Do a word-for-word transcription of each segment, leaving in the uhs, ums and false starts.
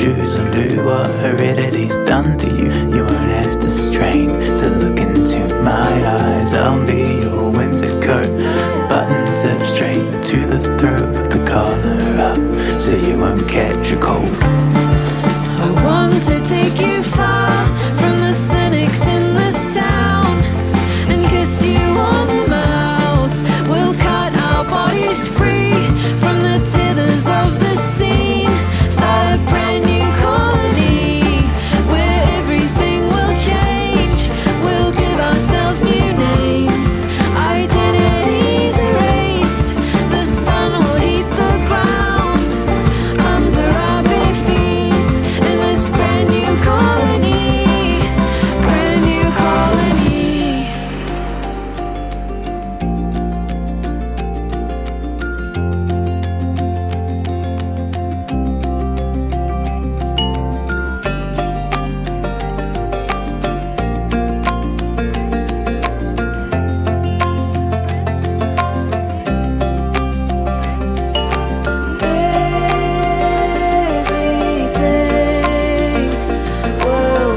shoes undo what heredity's done to you. You won't have to strain to look into my eyes. I'll be your Windsor coat, buttons up straight to the throat with the collar up, so you won't catch a cold. I want to take you far from the cynics in this town and kiss you on the mouth. We'll cut our bodies free from the tethers of the scene. Start a brand new colony where everything will change. We'll give ourselves new names. Identities erased. The sun will heat the ground under our bare feet in this brand new colony. Brand new colony. Everything will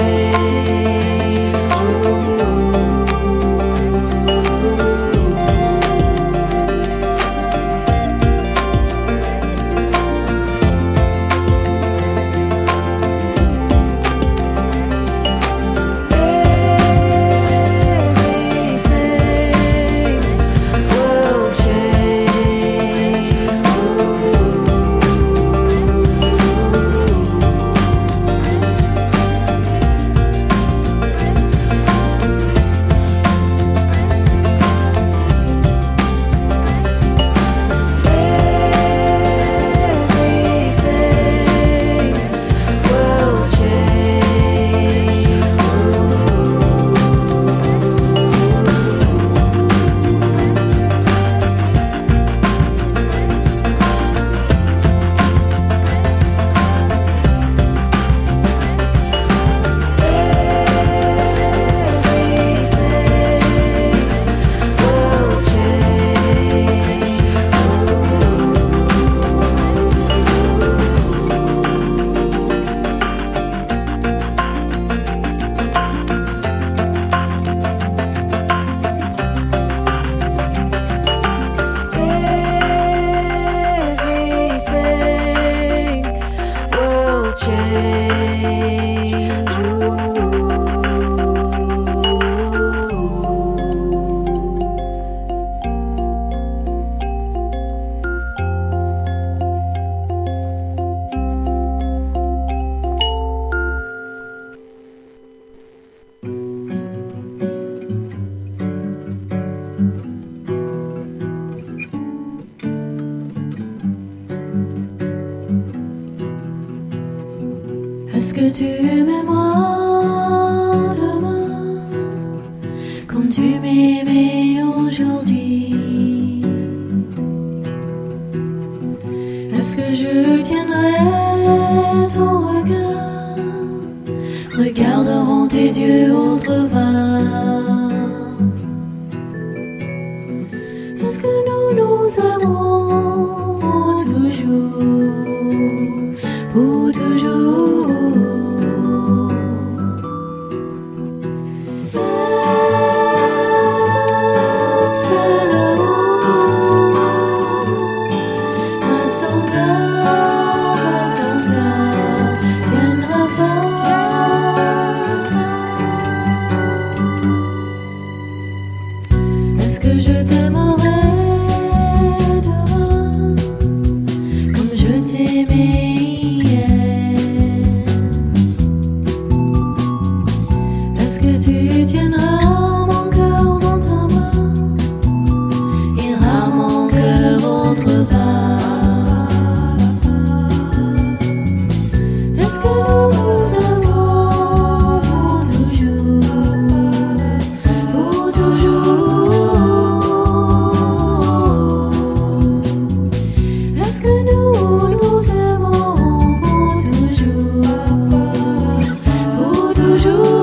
Est-ce que tu m'aimeras demain comme tu m'aimais aujourd'hui? Est-ce que je tiendrai ton regard, regarderont tes yeux autre part? Est-ce que nous nous aimons pour toujours, pour toujours? Est-ce que l'amour reste encore, reste encore, tiendra fort? Est-ce que je t'aimerai demain comme je t'aimais hier? Est-ce que tu tiendras mon cœur dans ta main, ira mon cœur autre part? Est-ce que nous nous aimons pour toujours, pour toujours? Est-ce que nous nous aimons pour toujours, pour toujours?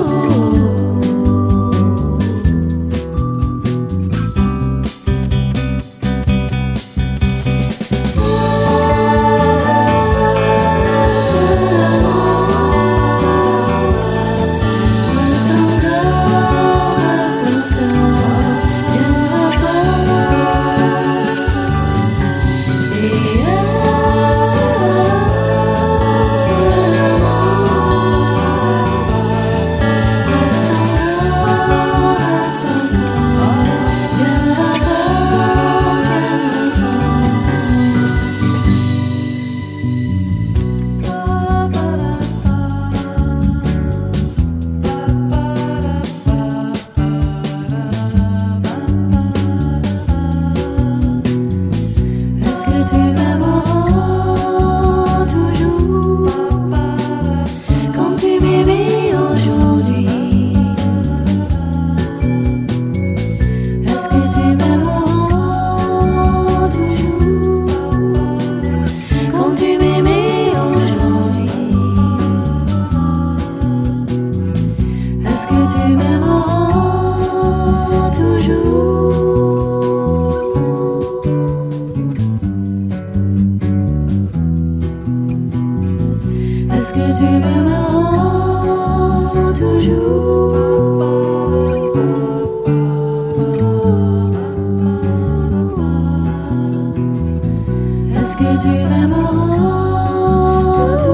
Est-ce que tu m'aimeras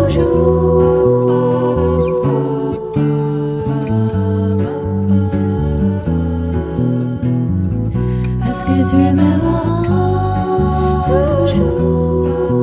toujours? Est-ce que tu m'aimeras toujours?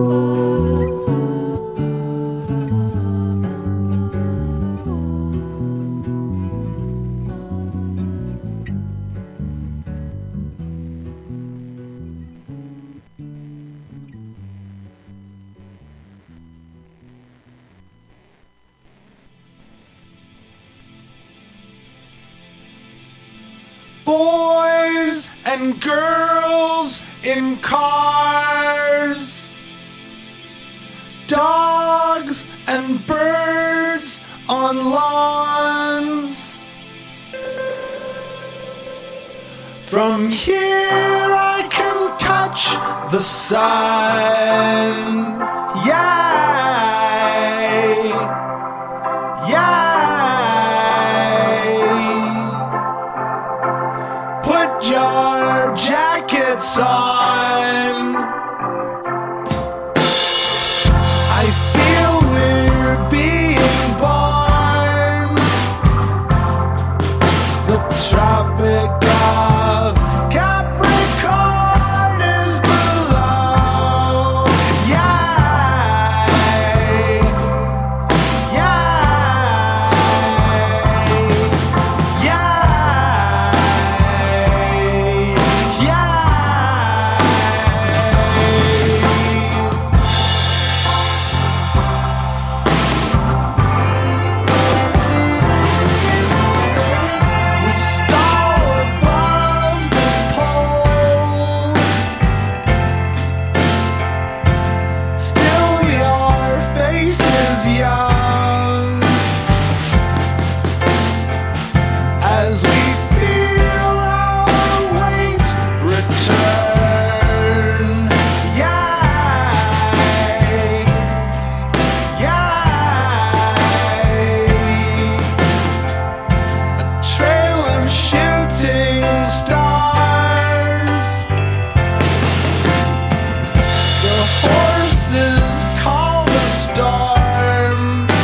Boys and girls in cars, dogs and birds on lawns. From here I can touch the sun. Yay! Yay! Put your jackets on. I feel we're being born. The Tropic of Capricorn is below. Yay! Yay! Yay! We stall above the pole. Still your face is young as we feel our weight return. Yay! Yay! A trail of shooting stars. The horses call the storm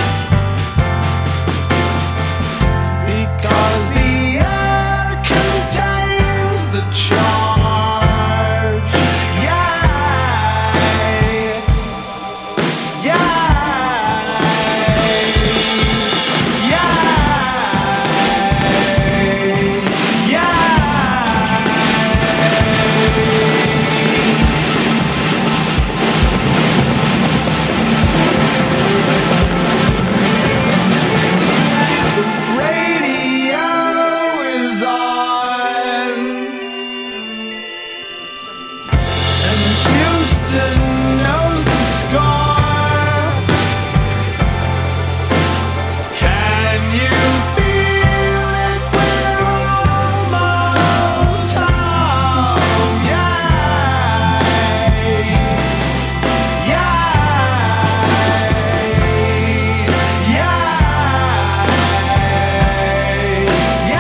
because the air contains the charge. Yay! Yay! Yay! Yay! Radio is on, and Houston knows the score. Can you feel it? We're almost home. Yay! Yay! Yay!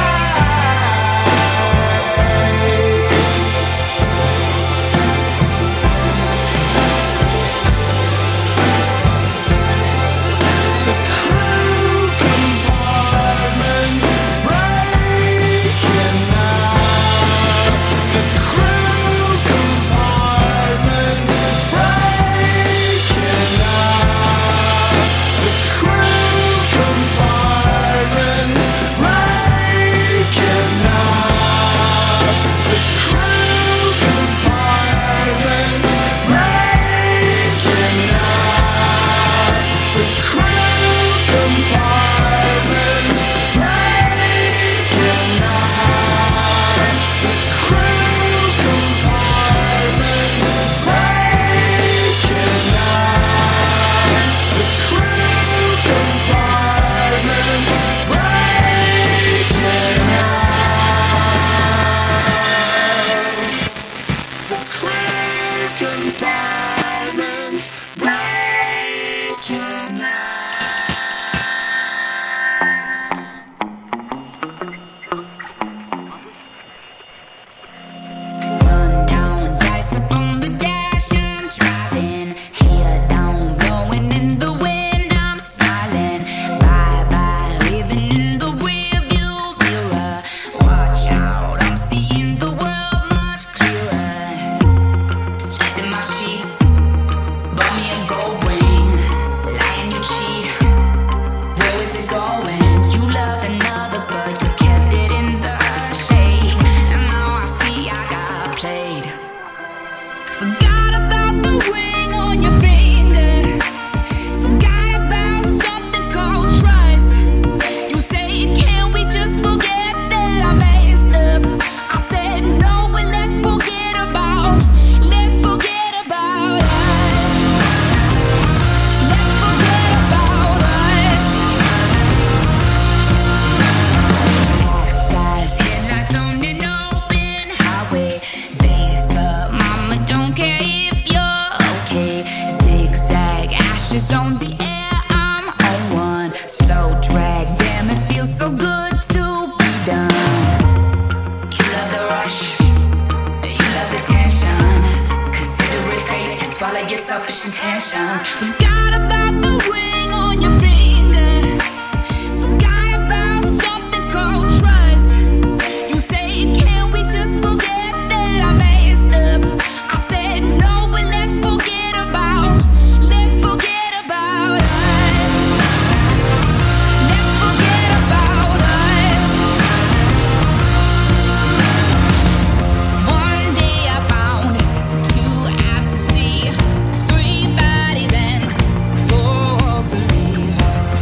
The crew compartments breaking up. The crew compartments breaking up. The crew compartments breaking up. The crew compartments breaking up. The crew compartments breaking up. The crew compartments breaking up. The crew compartments breaking up. The crew compartments breaking up. Follow your selfish intentions. Forgot about the ring on your finger. Forgot about something called trust. You say, can we just forget that I messed up? I said no, but let's forget about. Let's forget about us. Let's forget about us. One day I found two eyes to see, three bodies and four walls to live.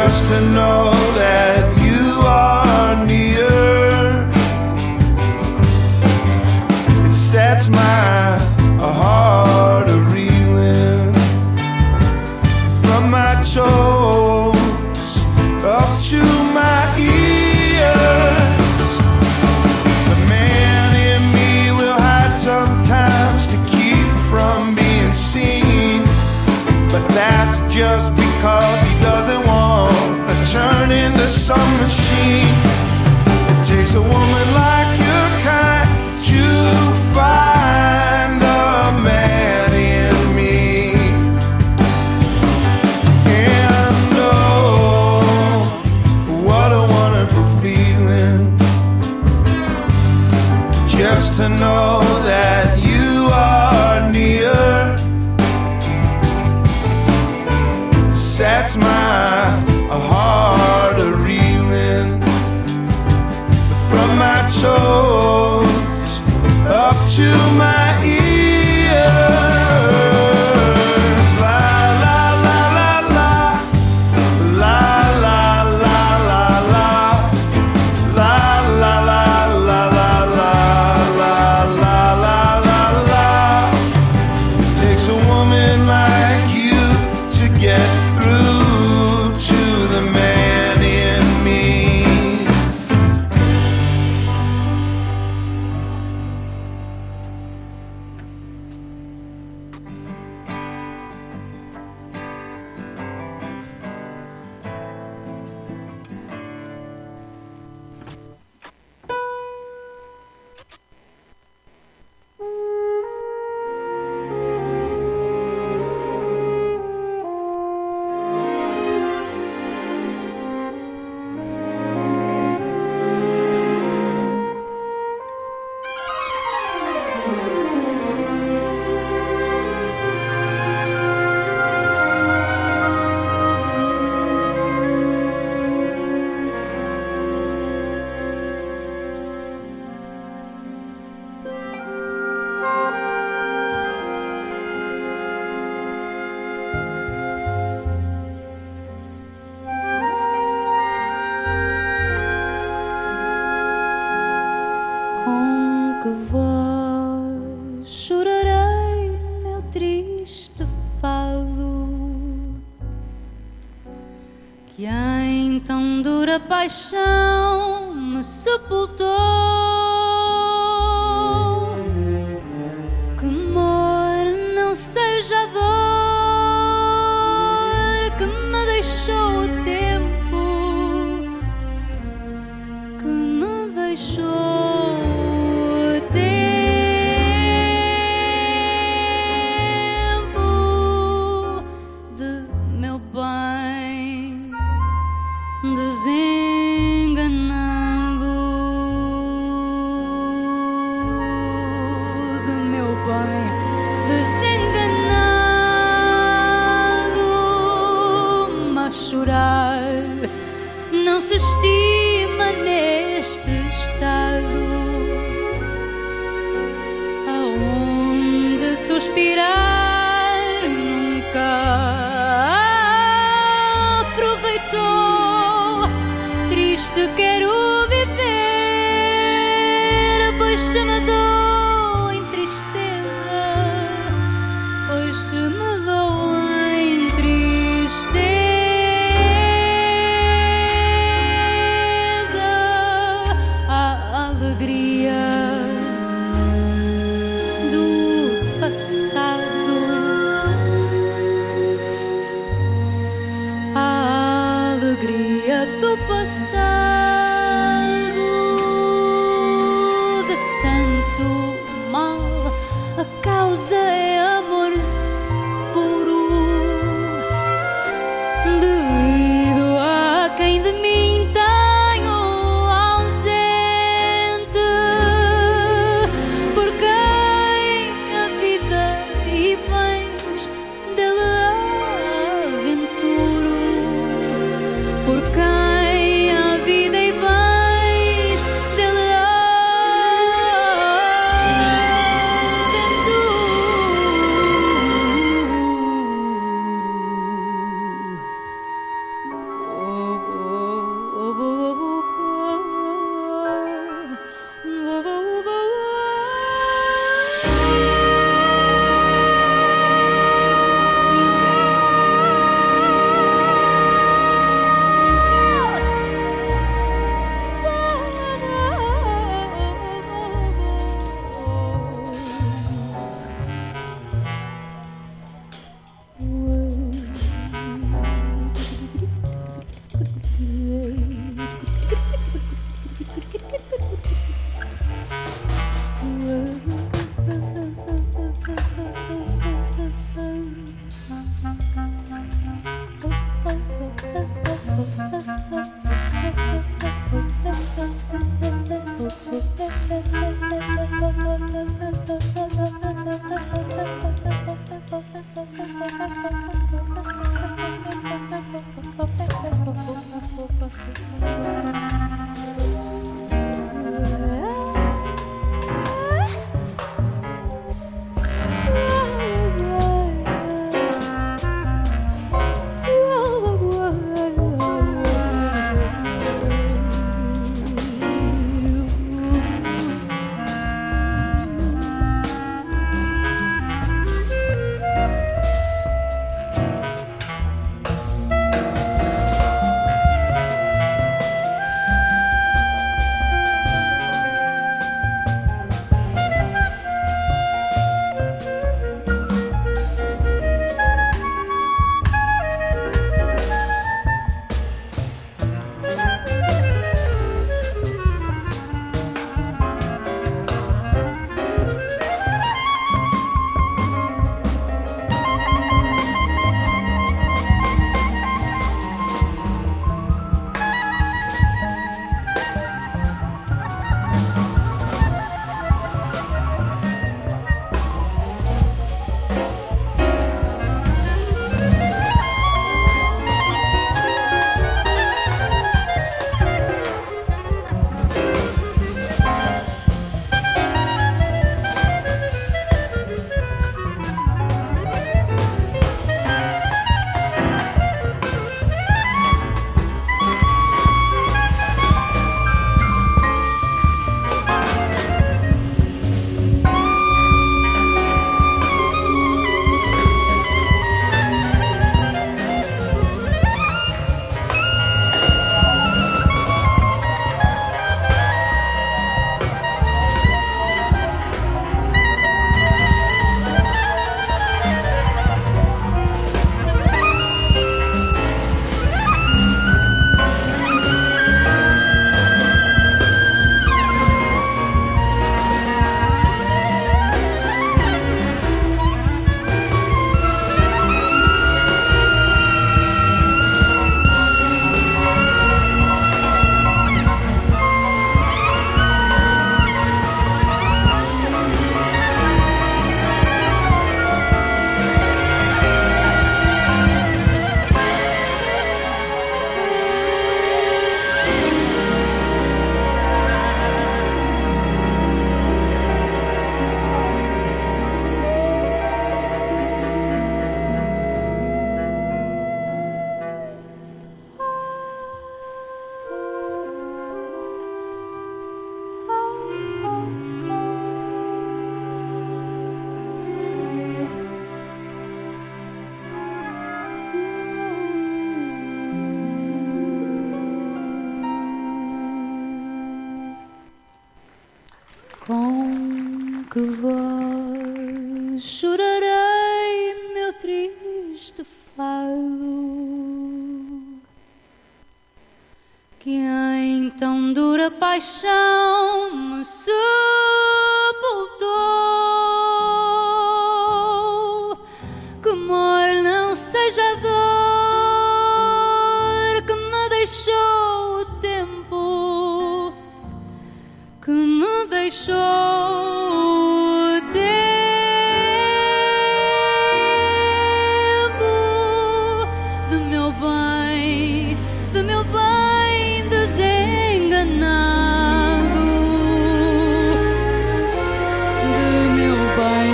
just to know that you are near. It sets my heart a reeling from my toes up to my ears. The man in me will hide sometimes to keep from being seen, but that's just because he doesn't want to turn into some machine. It takes a woman like your kind to find the man in me. And oh, what a wonderful feeling, just to know that you are near. Sets my heart a reeling from my toes up to my ears. La la la la la, la la la la la, la la la la la la, la la la la. It takes a woman like you to get to the man in me. Paixão me sepultou. Que more não seja a dor que me deixou o tempo, que me deixou o tempo de meu bem desenganado, de meu bem desenganado. Mas chorar não se estima neste estado, aonde suspirar nunca aproveitou. Triste quero viver, pois se me dou em tristeza, pois se me dou em tristeza. A alegria do passado, a alegria do passado, de tanto mal a causa é amor puro, devido a quem de mim tenho ausente, por quem a vida e bens dele aventuro, por quem a vida e bens dele aventuro. que vós chorarei meu triste fado, que em tão dura paixão me sepultou, que mole não seja a dor que me deixou o tempo, que me deixou o tempo do meu bem, do meu bem desenganado, do meu bem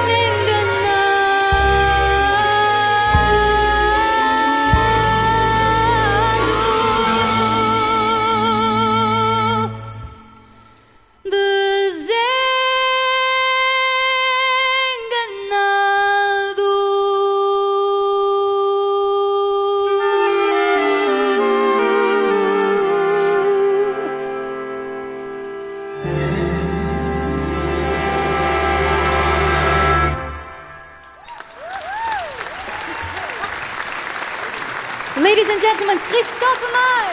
Ladies and gentlemen, Christophe Maé.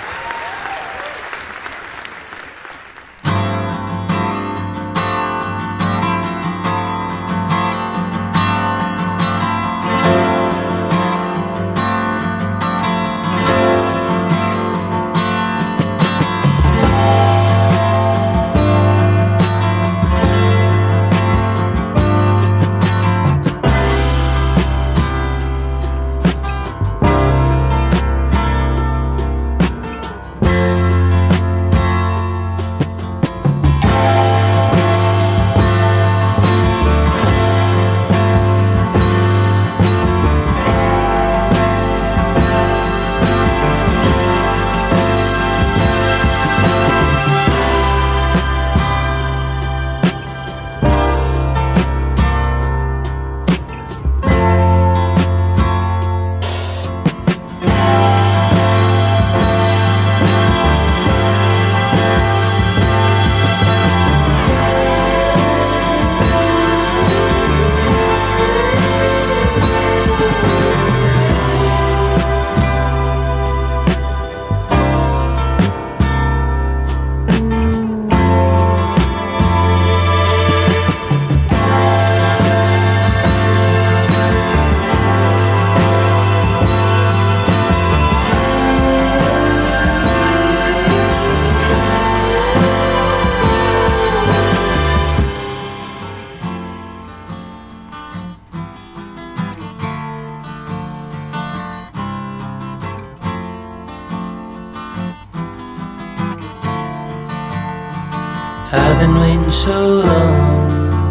I've been waiting so long.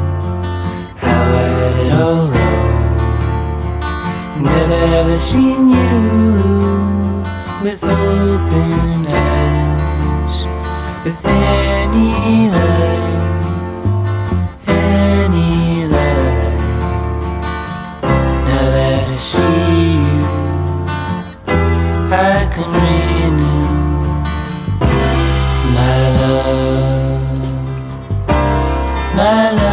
How had it all wrong? Never ever seen you with open eyes, with any light, any light. Now that I see you, I can renew my love. My love.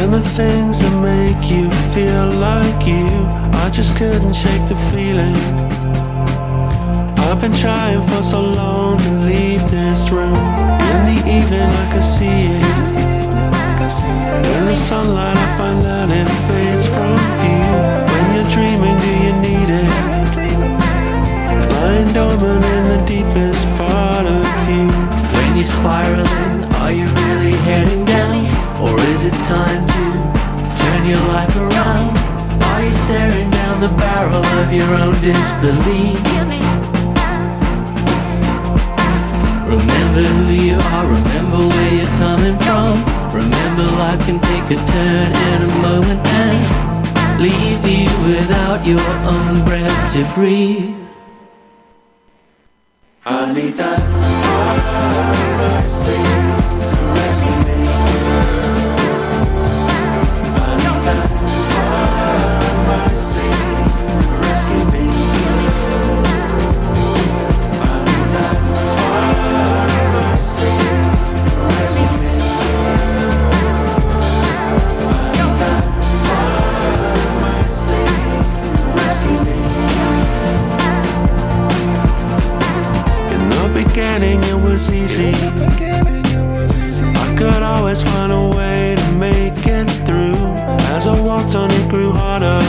And the things that make you feel like you, I just couldn't shake the feeling. I've been trying for so long to leave this room. In the evening I can see it. In the sunlight I find that it fades from view. When you're dreaming, do you need it? Lying dormant in the deepest part of you. When you're spiraling, are you really heading down? Or is it time to turn your life around? Are you staring down the barrel of your own disbelief? Remember who you are, remember where you're coming from. Remember life can take a turn in a moment and leave you without your own breath to breathe. I need that mercy to rescue me. I need that mercy to rescue me. I need that mercy to rescue me. I need that mercy to rescue me. In the beginning it was easy. I could always find a way to make it through. As I walked on it grew harder.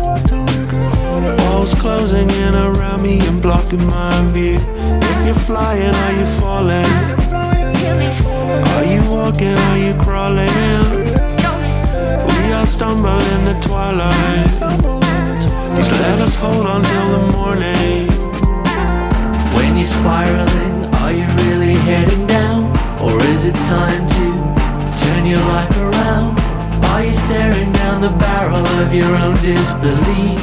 Walls closing in around me and blocking my view. If you're flying, are you falling? Are you walking, are you crawling? We all stumble in the twilight. Just let us hold on till the morning. When you're spiraling, are you really heading down? Or is it time to turn your life around? Are you staring down the barrel of your own disbelief?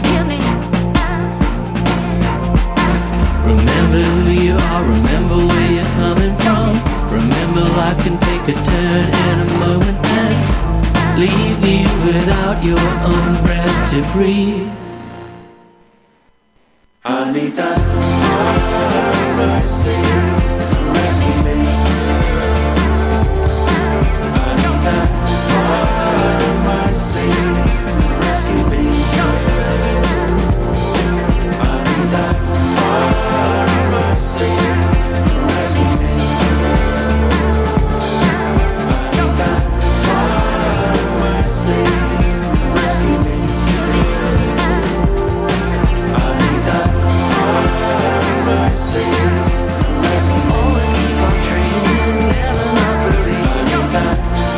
Remember who you are, remember where you're coming from. Remember life can take a turn in a moment and leave you without your own breath to breathe. I need that mercy to rescue me. I need that mercy to rescue me. I need that mercy to rescue me. I need that mercy to rescue me. I need that mercy to rescue me. Always keep on dreaming, never not believe. I need that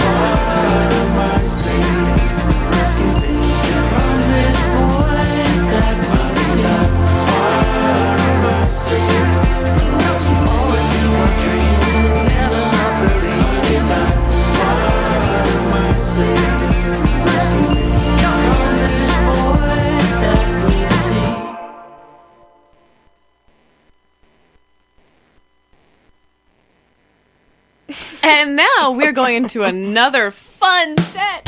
mercy to rescue me. From this void that we see. Mercy to rescue me. Always keep on dreaming, never not believe. I need that mercy to rescue me. From this void that we see. And now we're going into another fun set.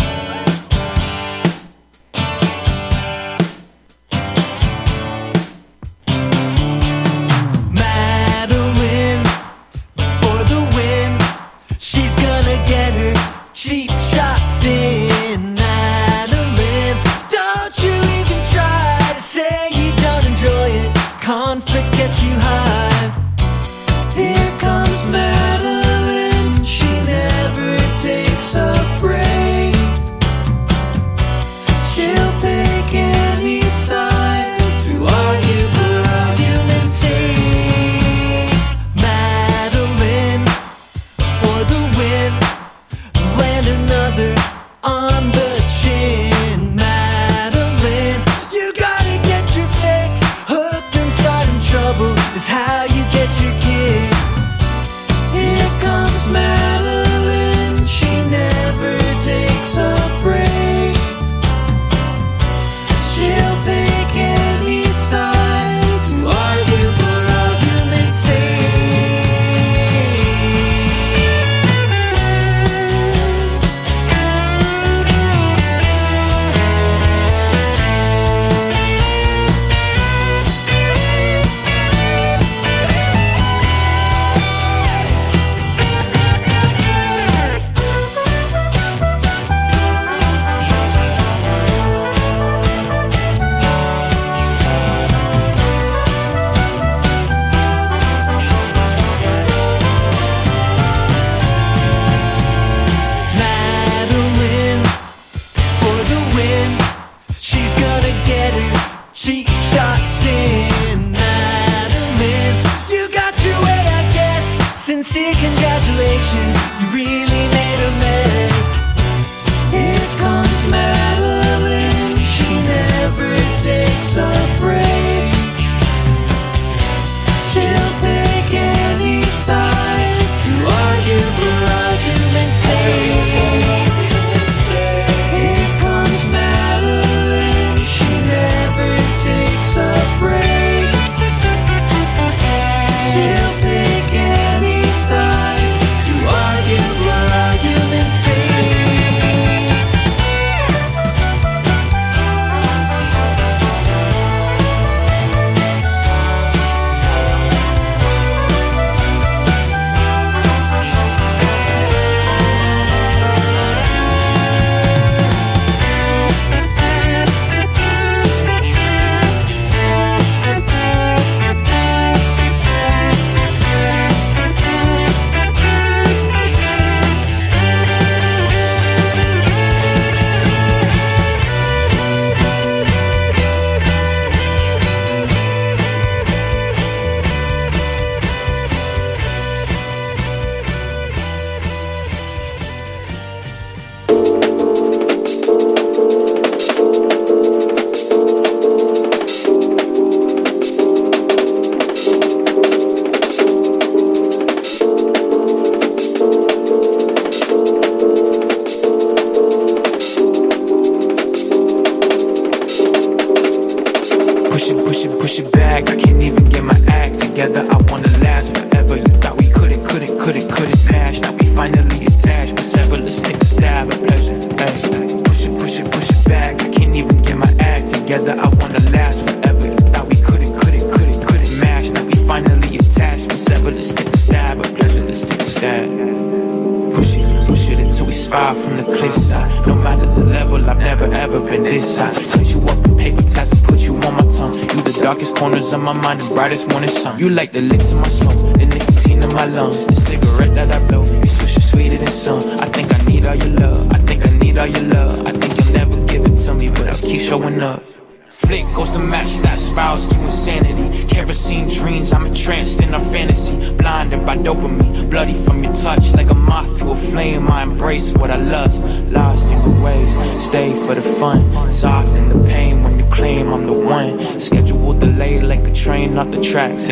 Madeline, for the win. She's gonna get her cheap shots in. Madeline, don't you even try to say you don't enjoy it. Conflict gets you high. Here comes Madeline. She never takes a break. She'll pick any side to argue for argument's sake. Madeline, for the win. Land another on the chin. Madeline, you gotta get your fix. Hooked and starting trouble is how you get your kicks. Here comes Madeline, she never takes a break. She'll pick any side to argue for argument's sake. push it back, I can't even get my act together. I wanna last forever. You thought we couldn't, couldn't, couldn't, couldn't match. Now we finally attached, but sever, let's take a stab at pleasure. Hey, push it, push it, push it back. I can't even get my act together. I wanna last forever. You thought we couldn't, couldn't, couldn't, couldn't match. Now we finally attached, but sever, let's take a stab at pleasure. Let's take a stab. Push it, push it until we spiral from the cliffside. No matter the level, I've never ever been this high. Cut you up in paper towels and put you on my tongue. You the darkest corners of my mind, the brightest morning sun. You like the lit to my smoke, the nicotine in my lungs, the cigarette that I blow. You swish it sweeter than sun. I think I need all your love. I think I need all your love. I think you'll never give it to me, but I'll keep showing up. Flick goes to match that spirals to insanity. Kerosene dreams, I'm entranced in our fantasy. Blinded by dopamine, bloody from your touch. Like a moth to a flame, I embrace what I lust. Lost in the ways, stay for the fun. Soft in the pain when you claim I'm the one. Schedule delay like a train off the tracks.